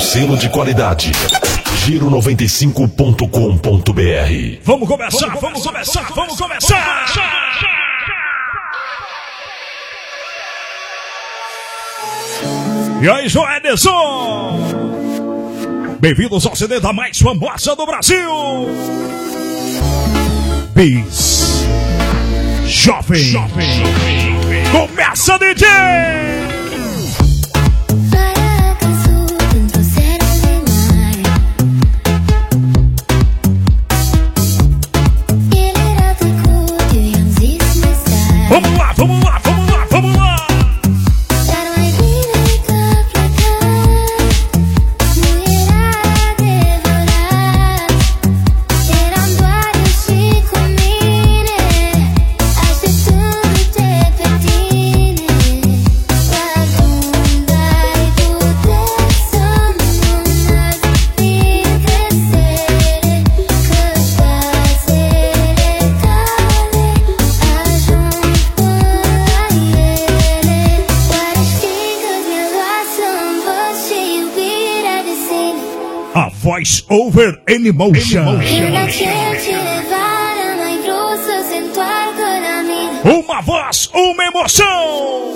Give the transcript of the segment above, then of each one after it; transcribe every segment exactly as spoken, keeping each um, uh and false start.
selo de qualidade. Giro noventa e cinco ponto com ponto br. Vamos começar, vamos começar, vamos começar! E aí, João Ederson! Bem-vindos ao C D da mais famosa do Brasil! Bis Jovem! Jovem. Começa, D J! Vamos lá, vamos lá, vamos lá, vamos lá! Voice over emotion. Uma voz, uma emoção.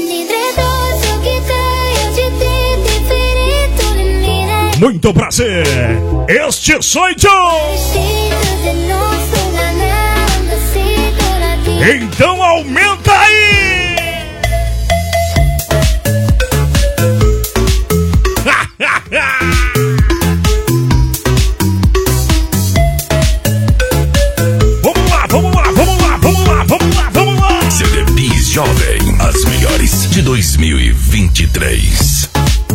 Muito prazer. Este sou eu. Então aumenta aí. Jovem, as melhores de dois mil e vinte e três.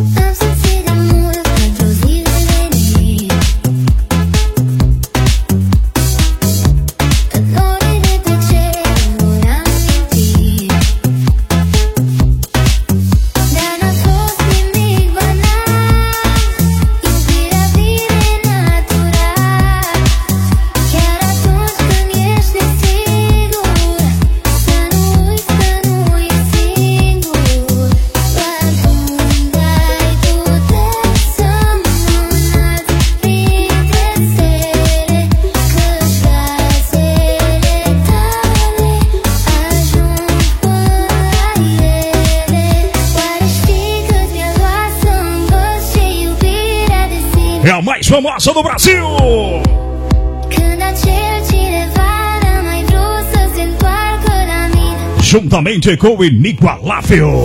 É a mais famosa do Brasil! Juntamente com o inigualável.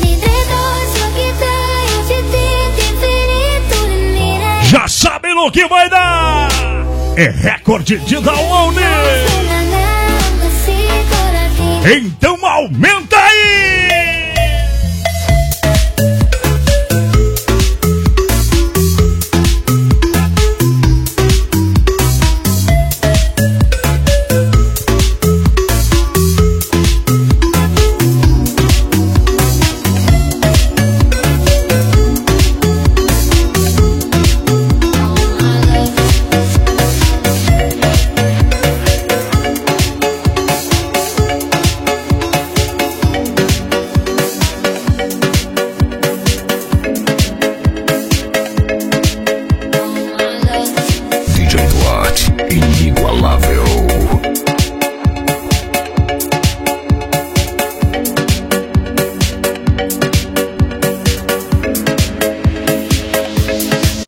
Já sabem no que vai dar! É recorde de download! Então aumenta